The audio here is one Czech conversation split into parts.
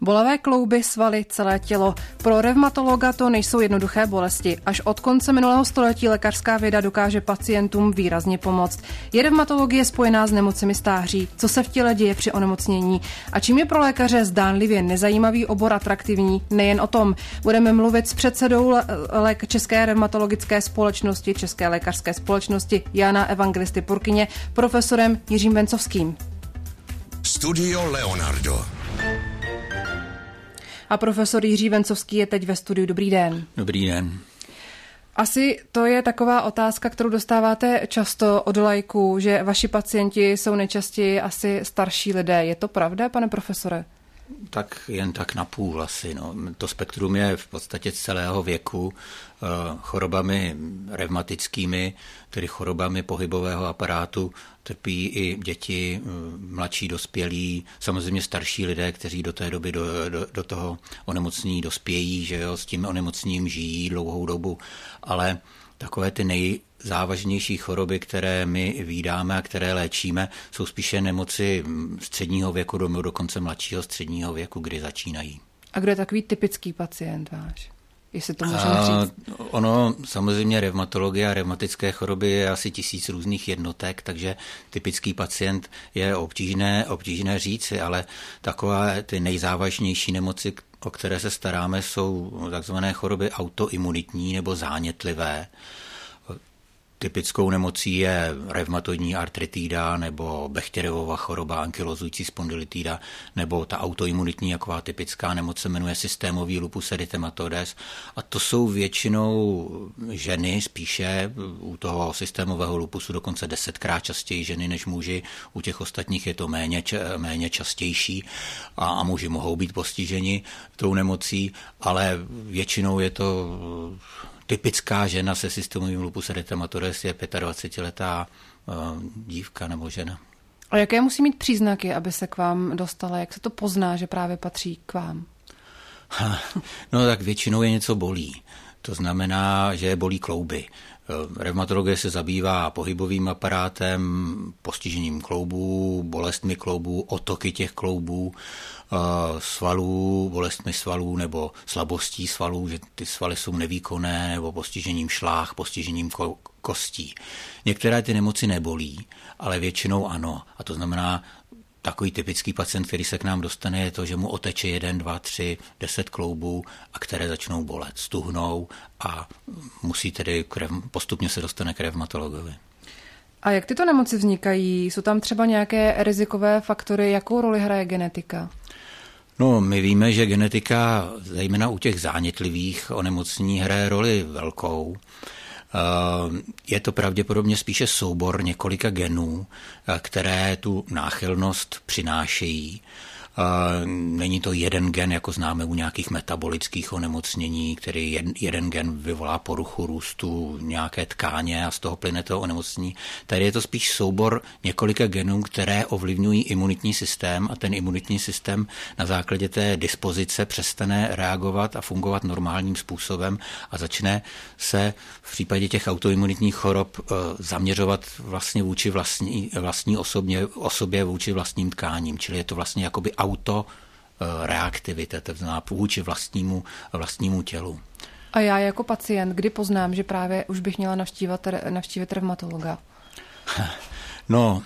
Bolavé klouby, svaly, celé tělo. Pro revmatologa to nejsou jednoduché bolesti. Až od konce minulého století lékařská věda dokáže pacientům výrazně pomoct. Je revmatologie spojená s nemocemi stáří? Co se v těle děje při onemocnění? A čím je pro lékaře zdánlivě nezajímavý obor atraktivní? Nejen o tom. Budeme mluvit s předsedou České revmatologické společnosti, České lékařské společnosti Jana Evangelisty Purkyně, profesorem Jiřím Vencovským. Studio Leonardo. A profesor Jiří Vencovský je teď ve studiu. Dobrý den. Dobrý den. Asi to je taková otázka, kterou dostáváte často od laiků, že vaši pacienti jsou nejčastěji asi starší lidé. Je to pravda, pane profesore? Tak jen tak na půl asi. No. To spektrum je v podstatě celého věku. Chorobami revmatickými, tedy chorobami pohybového aparátu, trpí i děti, mladší dospělí, samozřejmě starší lidé, kteří do té doby do toho onemocnění dospějí, že jo, s tím onemocněním žijí dlouhou dobu, ale takové ty nejzávažnější choroby, které my vídáme a které léčíme, jsou spíše nemoci středního věku do dokonce mladšího středního věku, kdy začínají. A kdo je takový typický pacient váš? Jestli to můžeme říct. Ono, samozřejmě revmatologie a revmatické choroby je asi 1000 různých jednotek, takže typický pacient je obtížné říci, ale takové ty nejzávažnější nemoci, o které se staráme, jsou takzvané choroby autoimunitní nebo zánětlivé. Typickou nemocí je revmatoidní artritída nebo Bechterełova choroba, ankylozující spondylitida, nebo ta autoimunitní, jaková typická nemoc se jmenuje systémový lupus erythematodes. A to jsou většinou ženy spíše, u toho systémového lupusu dokonce 10krát častěji ženy než muži, u těch ostatních je to méně častější a muži mohou být postiženi tou nemocí, ale většinou je to typická žena se systémovým lupus erythematodes je 25letá dívka nebo žena. A jaké musí mít příznaky, aby se k vám dostala? Jak se to pozná, že právě patří k vám? No tak většinou je něco bolí. To znamená, že bolí klouby. Revmatologie se zabývá pohybovým aparátem, postižením kloubů, bolestmi kloubů, otoky těch kloubů, svalů, bolestmi svalů nebo slabostí svalů, že ty svaly jsou nevýkonné, nebo postižením šláh, postižením kostí. Některé ty nemoci nebolí, ale většinou ano. A to znamená, takový typický pacient, který se k nám dostane, je to, že mu oteče 1, 2, 3, 10 kloubů a které začnou bolet, stuhnou a musí tedy postupně se dostane k revmatologovi. A jak tyto nemoci vznikají? Jsou tam třeba nějaké rizikové faktory? Jakou roli hraje genetika? No, my víme, že genetika, zejména u těch zánětlivých onemocnění, hraje roli velkou. Je to pravděpodobně spíše soubor několika genů, které tu náchylnost přinášejí. Není to jeden gen, jako známe u nějakých metabolických onemocnění, který jeden gen vyvolá poruchu růstu nějaké tkáně a z toho plyne to onemocnění. Tady je to spíš soubor několika genů, které ovlivňují imunitní systém a ten imunitní systém na základě té dispozice přestane reagovat a fungovat normálním způsobem a začne se v případě těch autoimunitních chorob zaměřovat vlastně vůči vlastní osobě vůči vlastním tkáním, čili je to vlastně jakoby autoreaktivita, to znamená vůči vlastnímu tělu. A já jako pacient, kdy poznám, že právě už bych měla navštívit revmatologa? No,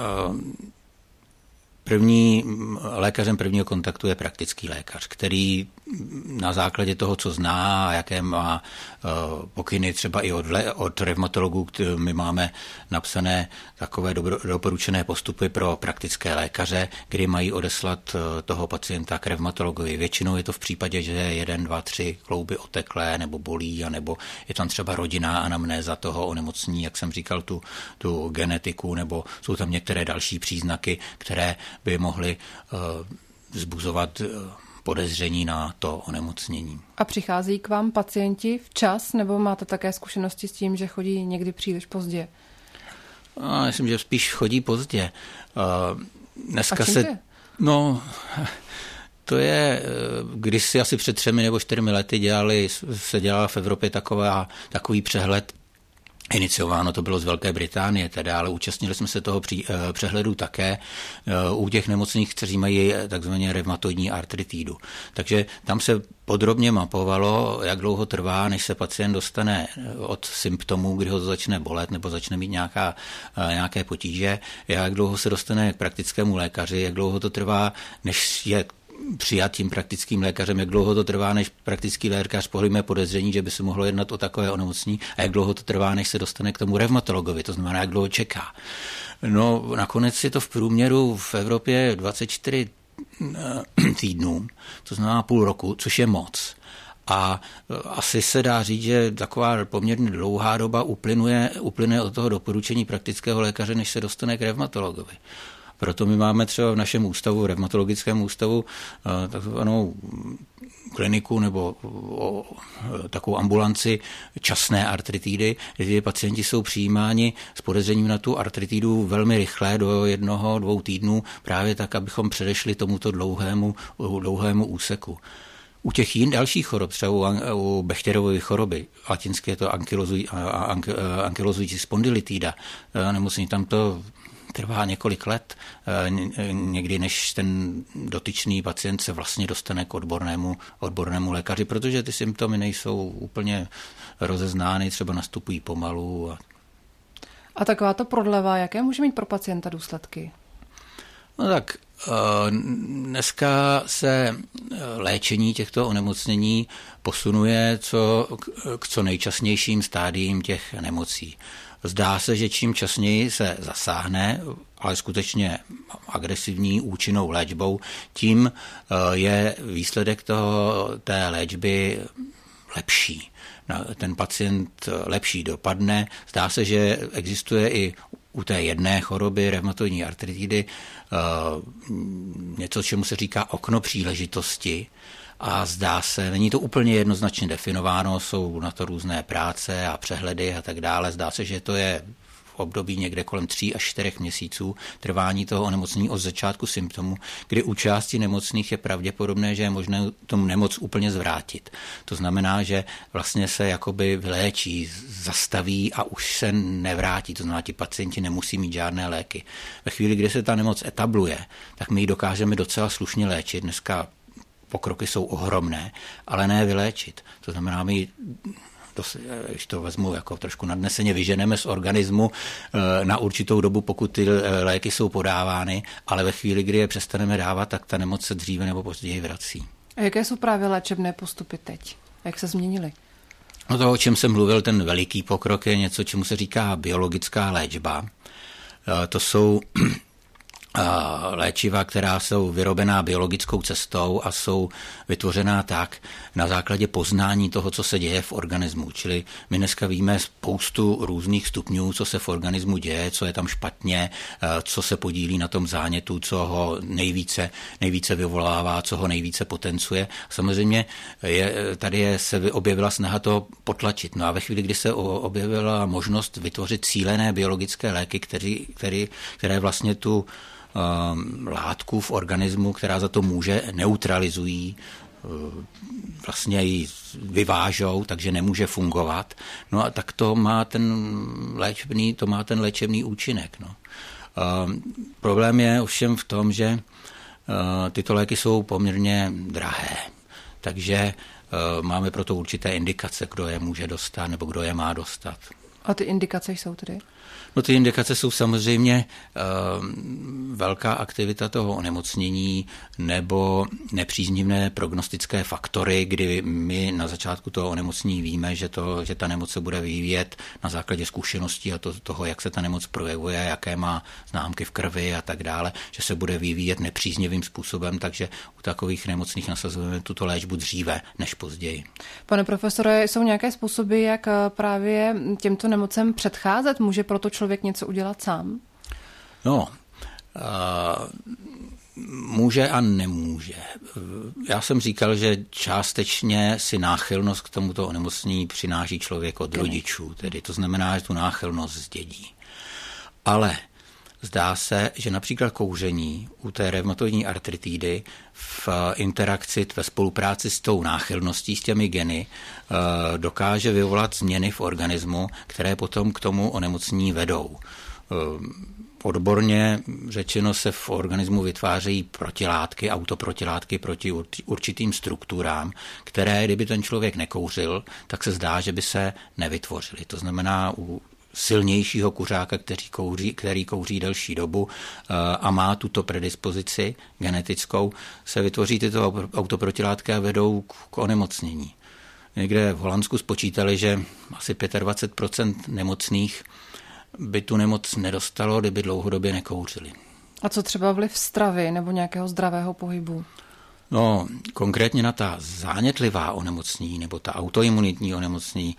lékařem prvního kontaktu je praktický lékař, který na základě toho, co zná a jaké má pokyny třeba i od revmatologů, my máme napsané takové doporučené postupy pro praktické lékaře, kdy mají odeslat toho pacienta k revmatologovi. Většinou je to v případě, že je 1, 2, 3 klouby oteklé nebo bolí, nebo je tam třeba rodinná anamnéza toho onemocnění, jak jsem říkal, tu genetiku, nebo jsou tam některé další příznaky, které by mohly vzbuzovat podezření na to onemocnění. A přichází k vám pacienti včas, nebo máte také zkušenosti s tím, že chodí někdy příliš pozdě? Myslím, že spíš chodí pozdě. Dneska se... No, to je, když si asi před 3 nebo 4 lety se dělala v Evropě takový přehled Iniciováno to bylo z Velké Británie, teda, ale účastnili jsme se toho přehledu také u těch nemocných, kteří mají takzvaně revmatoidní artritidu. Takže tam se podrobně mapovalo, jak dlouho trvá, než se pacient dostane od symptomů, kdy ho to začne bolet nebo začne mít nějaké potíže, jak dlouho se dostane k praktickému lékaři, jak dlouho to trvá, než je přijat tím praktickým lékařem, jak dlouho to trvá, než praktický lékař pohledne podezření, že by se mohlo jednat o takové onemocnění, a jak dlouho to trvá, než se dostane k tomu revmatologovi, to znamená, jak dlouho čeká. No, nakonec je to v průměru v Evropě 24 týdnů, to znamená půl roku, což je moc. A asi se dá říct, že taková poměrně dlouhá doba uplyne od toho doporučení praktického lékaře, než se dostane k revmatologovi. Proto my máme třeba v našem ústavu, revmatologickém ústavu, takzvanou kliniku nebo takovou ambulanci časné artritidy, kde pacienti jsou přijímáni s podezřením na tu artritidu velmi rychle do 1-2 týdnů, právě tak, abychom předešli tomuto dlouhému úseku. U těch dalších chorob, třeba u Bechterovy choroby, latinsky je to ankylozující spondylitida, nemocní, tam to trvá několik let, někdy než ten dotyčný pacient se vlastně dostane k odbornému lékaři, protože ty symptomy nejsou úplně rozeznány, třeba nastupují pomalu. A takováto prodleva, jaké může mít pro pacienta důsledky? No tak dneska se léčení těchto onemocnění posunuje k co nejčasnějším stádiím těch nemocí. Zdá se, že čím časněji se zasáhne, ale skutečně agresivní účinnou léčbou, tím je výsledek té léčby lepší. Ten pacient lepší dopadne. Zdá se, že existuje i u té jedné choroby, revmatoidní artritidy, něco, čemu se říká okno příležitosti, a zdá se, není to úplně jednoznačně definováno, jsou na to různé práce a přehledy a tak dále. Zdá se, že to je v období někde kolem 3 až 4 měsíců trvání toho onemocnění od začátku symptomu, kdy u části nemocných je pravděpodobné, že je možné tomu nemoc úplně zvrátit. To znamená, že vlastně se jakoby vyléčí, zastaví a už se nevrátí. To znamená, ti pacienti nemusí mít žádné léky. Ve chvíli, kdy se ta nemoc etabluje, tak my ji dokážeme docela slušně léčit. Dneska pokroky jsou ohromné, ale ne vyléčit. To znamená, my, když to vezmu jako trošku nadneseně, vyženeme z organismu na určitou dobu, pokud ty léky jsou podávány, ale ve chvíli, kdy je přestaneme dávat, tak ta nemoc se dříve nebo později vrací. A jaké jsou právě léčebné postupy teď? Jak se změnily? No to, o čem jsem mluvil, ten veliký pokrok, je něco, čemu se říká biologická léčba. To jsou léčiva, která jsou vyrobená biologickou cestou a jsou vytvořená tak na základě poznání toho, co se děje v organismu. Čili my dneska víme spoustu různých stupňů, co se v organismu děje, co je tam špatně, co se podílí na tom zánětu, co ho nejvíce vyvolává, co ho nejvíce potencuje. Samozřejmě se objevila snaha to potlačit. No a ve chvíli, kdy se objevila možnost vytvořit cílené biologické léky, které vlastně tu látku v organismu, která za to může, neutralizují, vlastně ji vyvážou, takže nemůže fungovat. No a tak to má ten léčebný účinek. No. Problém je ovšem v tom, že tyto léky jsou poměrně drahé, takže máme proto určité indikace, kdo je může dostat nebo kdo je má dostat. A ty indikace jsou tedy? No ty indikace jsou samozřejmě velká aktivita toho onemocnění nebo nepříznivé prognostické faktory, kdy my na začátku toho onemocnění víme, že ta nemoc se bude vyvíjet na základě zkušeností a toho, jak se ta nemoc projevuje, jaké má známky v krvi a tak dále, že se bude vyvíjet nepříznivým způsobem, takže u takových nemocných nasazujeme tuto léčbu dříve než později. Pane profesore, jsou nějaké způsoby, jak právě těmto nemocem předcházet? Může proto člověk něco udělat sám? No, může a nemůže. Já jsem říkal, že částečně si náchylnost k tomuto onemocnění přináší člověk od rodičů, tedy to znamená, že tu náchylnost zdědí. Ale zdá se, že například kouření u té reumatoidní artritidy v interakci, ve spolupráci s tou náchylností, s těmi geny, dokáže vyvolat změny v organismu, které potom k tomu onemocnění vedou. Odborně řečeno se v organismu vytvářejí protilátky, autoprotilátky proti určitým strukturám, které, kdyby ten člověk nekouřil, tak se zdá, že by se nevytvořily. To znamená, u silnějšího kuřáka, který kouří delší dobu a má tuto predispozici genetickou, se vytvoří tyto autoprotilátky a vedou k onemocnění. Někde v Holandsku spočítali, že asi 25% nemocných by tu nemoc nedostalo, kdyby dlouhodobě nekouřili. A co třeba vliv stravy nebo nějakého zdravého pohybu? No, konkrétně na ta zánětlivá onemocnění nebo ta autoimunitní onemocnění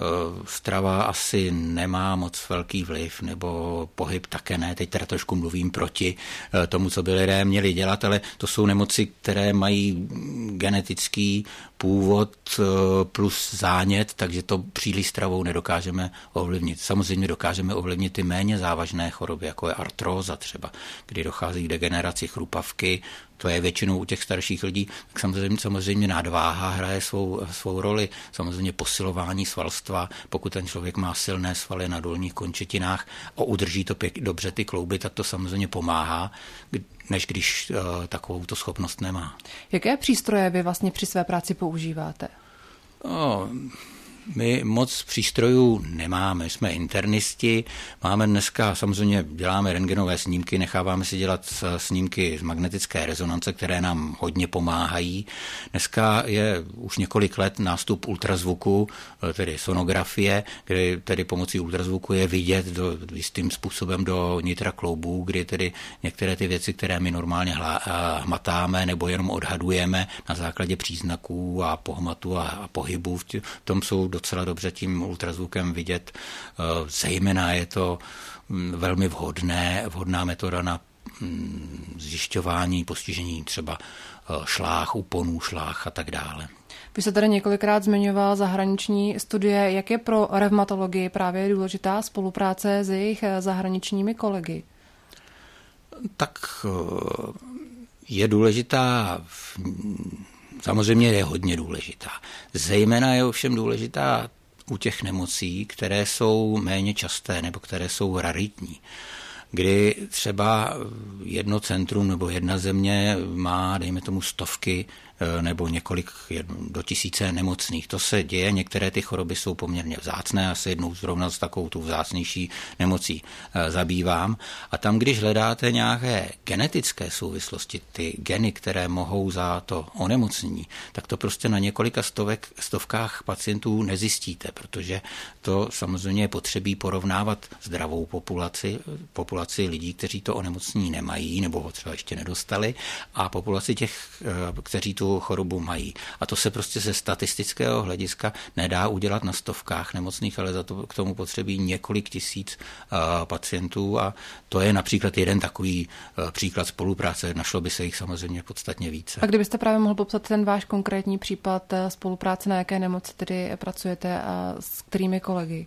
strava asi nemá moc velký vliv, nebo pohyb také ne. Teď teda trošku mluvím proti tomu, co by lidé měli dělat, ale to jsou nemoci, které mají genetický původ plus zánět, takže to příliš stravou nedokážeme ovlivnit. Samozřejmě dokážeme ovlivnit ty méně závažné choroby, jako je artróza třeba, kdy dochází k degeneraci chrupavky. To je většinou u těch starších lidí, tak samozřejmě nadváha hraje svou roli, samozřejmě posilování svalstva, pokud ten člověk má silné svaly na dolních končetinách a udrží to dobře ty klouby, tak to samozřejmě pomáhá, než když takovou to schopnost nemá. Jaké přístroje vy vlastně při své práci používáte? No, my moc přístrojů nemáme, jsme internisti, máme dneska, samozřejmě děláme rentgenové snímky, necháváme si dělat snímky z magnetické rezonance, které nám hodně pomáhají. Dneska je už několik let nástup ultrazvuku, tedy sonografie, kdy tedy pomocí ultrazvuku je vidět jistým způsobem do nitra kloubů, kdy tedy některé ty věci, které my normálně hmatáme nebo jenom odhadujeme na základě příznaků a pohmatu a pohybu, v tom jsou docela dobře tím ultrazvukem vidět. Zejména je to velmi vhodná metoda na zjišťování postižení třeba šlách, úponů šlách a tak dále. Vy jste tady několikrát zmiňoval zahraniční studie. Jak je pro revmatologii právě důležitá spolupráce s jejich zahraničními kolegy? Tak je důležitá, samozřejmě je hodně důležitá. Zejména je ovšem důležitá u těch nemocí, které jsou méně časté nebo které jsou raritní, kdy třeba jedno centrum nebo jedna země má, dejme tomu, stovky nebo několik do tisíce nemocných. To se děje, některé ty choroby jsou poměrně vzácné, já se jednou zrovna s takovou tu vzácnější nemocí zabývám. A tam, když hledáte nějaké genetické souvislosti, ty geny, které mohou za to onemocnění, tak to prostě na několika stovkách pacientů nezjistíte, protože to samozřejmě je potřebí porovnávat zdravou populaci lidí, kteří to onemocnění nemají nebo ho třeba ještě nedostali, a populaci těch, kteří tu chorobu mají. A to se prostě ze statistického hlediska nedá udělat na stovkách nemocných, ale za to k tomu potřebí několik tisíc pacientů, a to je například jeden takový příklad spolupráce. Našlo by se jich samozřejmě podstatně více. A kdybyste právě mohl popsat ten váš konkrétní případ spolupráce, na jaké nemoci tedy pracujete a s kterými kolegy?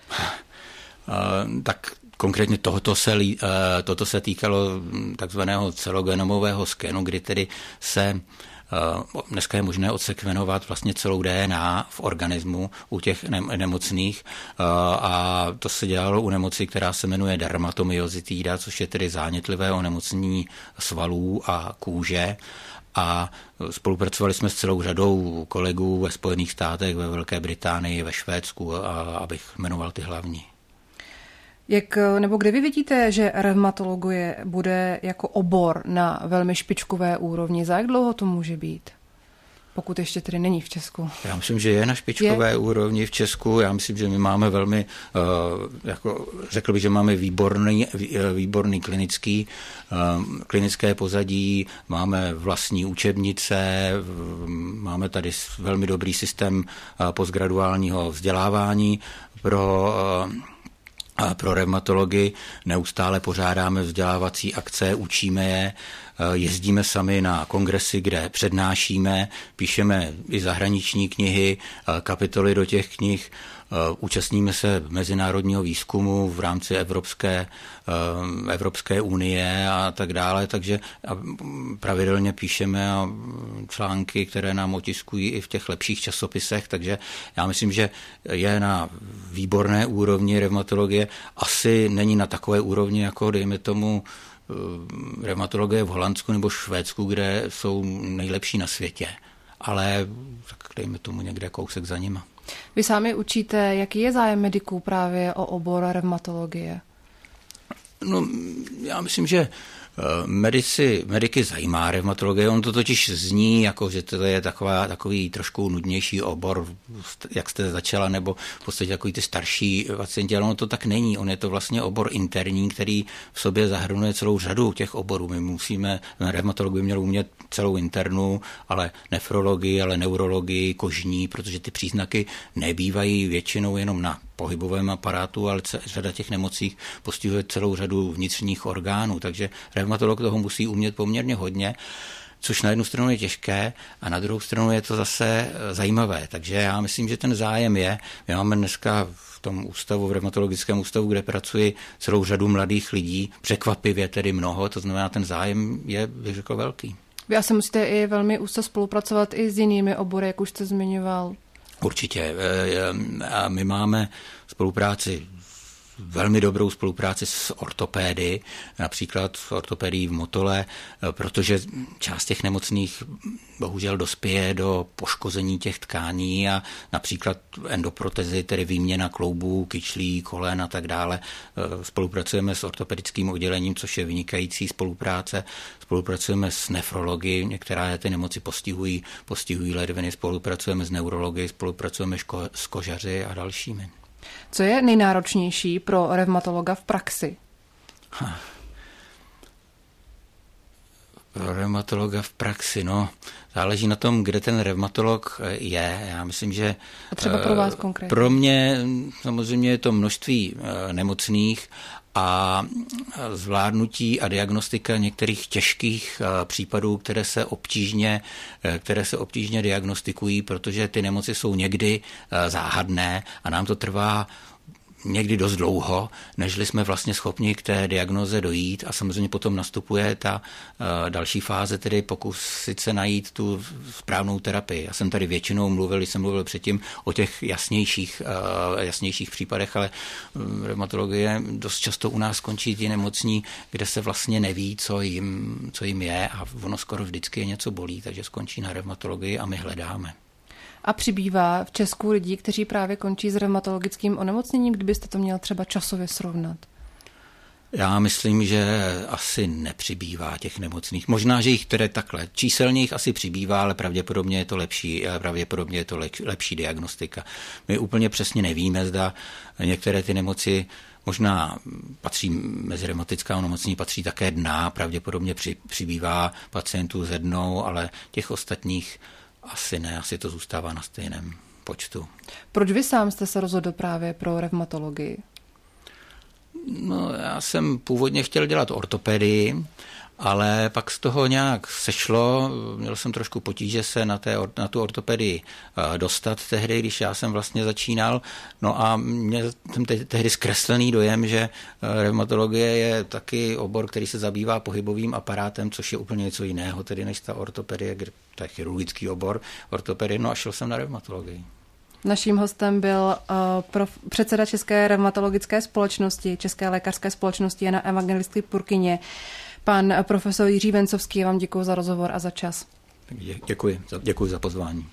Tak konkrétně toto se týkalo takzvaného celogenomového skenu, kdy tedy se dneska je možné odsekvenovat vlastně celou DNA v organismu u těch nemocných, a to se dělalo u nemoci, která se jmenuje dermatomyositída, což je tedy zánětlivé onemocnění svalů a kůže. A spolupracovali jsme s celou řadou kolegů ve Spojených státech, ve Velké Británii, ve Švédsku, abych jmenoval ty hlavní. Kde vy vidíte, že revmatologie bude jako obor na velmi špičkové úrovni? Za jak dlouho to může být? Pokud ještě tedy není v Česku. Já myslím, že je na špičkové úrovni v Česku. Já myslím, že my máme velmi, řekl bych, že máme výborný klinické pozadí, máme vlastní učebnice, máme tady velmi dobrý systém postgraduálního vzdělávání pro revmatologii. Neustále pořádáme vzdělávací akce, učíme je. jezdíme sami na kongresy, kde přednášíme, píšeme i zahraniční knihy, kapitoly do těch knih, účastníme se mezinárodního výzkumu v rámci Evropské unie a tak dále, takže pravidelně píšeme články, které nám otiskují i v těch lepších časopisech, takže já myslím, že je na výborné úrovni revmatologie, asi není na takové úrovni, jako dejme tomu revmatologie v Holandsku nebo Švédsku, kde jsou nejlepší na světě, ale tak dejme tomu někde kousek za nima. Vy sami učíte, jaký je zájem mediků právě o obor revmatologie? No, já myslím, že mediky zajímá revmatologie, on to totiž zní, jako že to je takový trošku nudnější obor, jak jste začala, nebo v podstatě takový ty starší pacienti, ale ono to tak není, on je to vlastně obor interní, který v sobě zahrnuje celou řadu těch oborů. Revmatolog by měl umět celou internu, ale nefrologii, ale neurologii, kožní, protože ty příznaky nebývají většinou jenom na pohybovém aparátu, ale řada těch nemocí postihuje celou řadu vnitřních orgánů, takže revmatolog toho musí umět poměrně hodně, což na jednu stranu je těžké a na druhou stranu je to zase zajímavé. Takže já myslím, že ten zájem je. My máme dneska v tom ústavu, v revmatologickém ústavu, kde pracuji, celou řadu mladých lidí, překvapivě tedy mnoho, to znamená, ten zájem je, bych řekl, velký. Vy asi musíte i velmi úzce spolupracovat i s jinými obory, jak už jste zmiňoval. Určitě. A my máme velmi dobrou spolupráci s ortopédy, například s ortopédií v Motole, protože část těch nemocných bohužel dospěje do poškození těch tkání a například endoprotezy, tedy výměna kloubů, kyčlí, kolen a tak dále. Spolupracujeme s ortopedickým oddělením, což je vynikající spolupráce. Spolupracujeme s nefrologií, některé ty nemoci postihují ledviny, spolupracujeme s neurologií, spolupracujeme s kožaři a dalšími. Co je nejnáročnější pro revmatologa v praxi? Pro revmatologa v praxi, záleží na tom, kde ten revmatolog je. Já myslím, že a třeba pro vás konkrétně. Pro mě samozřejmě je to množství nemocných a zvládnutí a diagnostika některých těžkých případů, které se obtížně diagnostikují, protože ty nemoci jsou někdy záhadné a nám to trvá někdy dost dlouho, nežli jsme vlastně schopni k té diagnoze dojít a samozřejmě potom nastupuje ta další fáze, tedy pokusit se najít tu správnou terapii. Já jsem tady většinou když jsem mluvil předtím o těch jasnějších případech, ale revmatologie dost často u nás končí ti nemocní, kde se vlastně neví, co jim je a ono skoro vždycky je něco bolí, takže skončí na revmatologii a my hledáme. A přibývá v Česku lidí, kteří právě končí s revmatologickým onemocněním, kdybyste to měl třeba časově srovnat? Já myslím, že asi nepřibývá těch nemocných. Možná, že jich tedy takhle. Číselně jich asi přibývá, ale pravděpodobně je to lepší diagnostika. My úplně přesně nevíme, zda některé ty nemoci možná patří mezi reumatická onemocnění, patří také dna, pravděpodobně přibývá pacientů ze dnou, ale těch ostatních asi ne, asi to zůstává na stejném počtu. Proč vy sám jste se rozhodl právě pro revmatologii? Já jsem původně chtěl dělat ortopedii, ale pak z toho nějak sešlo, měl jsem trošku potíže se na tu ortopedii dostat tehdy, když já jsem vlastně začínal. A měl jsem tehdy zkreslený dojem, že revmatologie je taky obor, který se zabývá pohybovým aparátem, což je úplně něco jiného, tedy než ta ortopedie, to je chirurgický obor ortopedie, a šel jsem na revmatologii. Naším hostem byl předseda České revmatologické společnosti, České lékařské společnosti Jana Evangelisty Purkyně, pan profesor Jiří Vencovský. Já vám děkuji za rozhovor a za čas. Děkuji za pozvání.